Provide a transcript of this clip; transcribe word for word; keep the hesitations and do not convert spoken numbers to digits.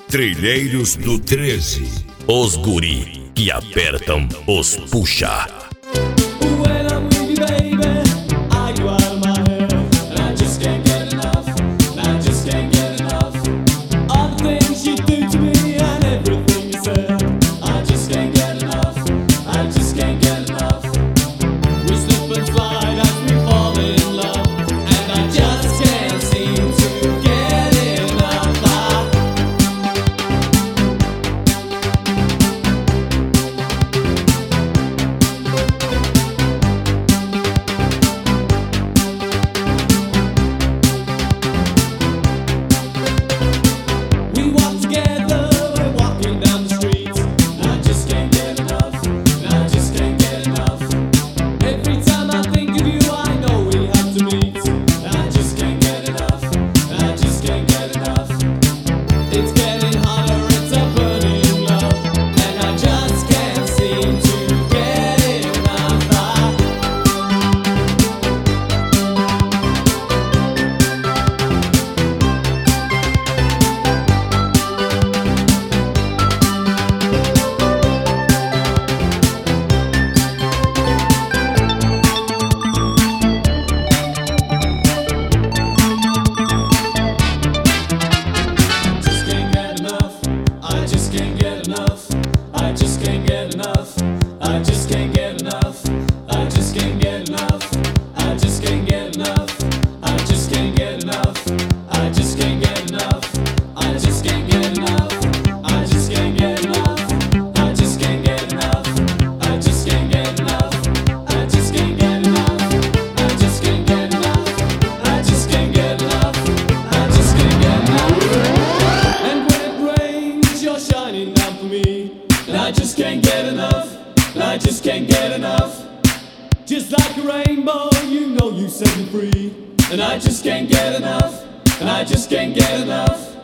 Trilheiros do treze. Os guri que apertam os puxa. When I'm with you, baby, I go out of my head, and I just can't get enough, and I just can't get enough. All the things you do to me and everything you said, I just can't get enough, I just can't get enough. We slip and slide as we fall in love, and I just can't seem to get enough. I We walk together, we're walking down the street. I just can't get enough, I just can't get enough. Every time I think of you, I know we have to meet. I just can't get enough, I just can't get enough. It's getting hotter, it's a burning love, and I just can't seem to get enough. I just can't get enough, I just can't get enough, I just can't get enough, I just can't get enough, I just can't get enough, I just can't get enough, I just can't get enough, I just can't get enough, I just can't get enough, I just can't get enough, I just can't get enough, I just can't get enough, I just can't get enough, I just can't get enough, I just can't get enough, I just can't get enough. And when it rains, you're shining down for me, and I just can't get enough, and I just can't get enough. Just like a rainbow, you know you set me free, and I just can't get enough, and I just can't get enough.